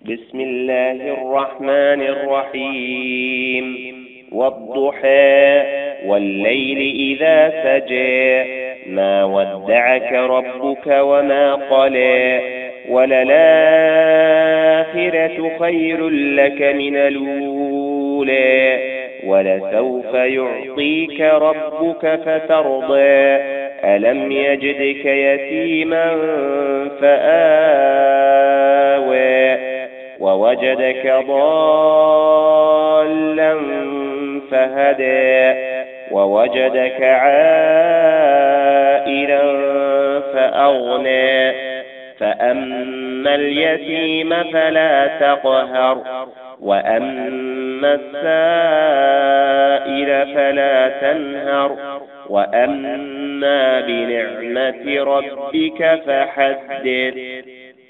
بسم الله الرحمن الرحيم والضحى والليل إذا سجى ما ودعك ربك وما قلى وللآخرة خير لك من الأولى ولسوف يعطيك ربك فترضى ألم يجدك يتيما فآوى ووجدك ضالا فهدى ووجدك عائلا فأغنى فأما اليتيم فلا تقهر وأما السائل فلا تنهر وأما بنعمة ربك فحدث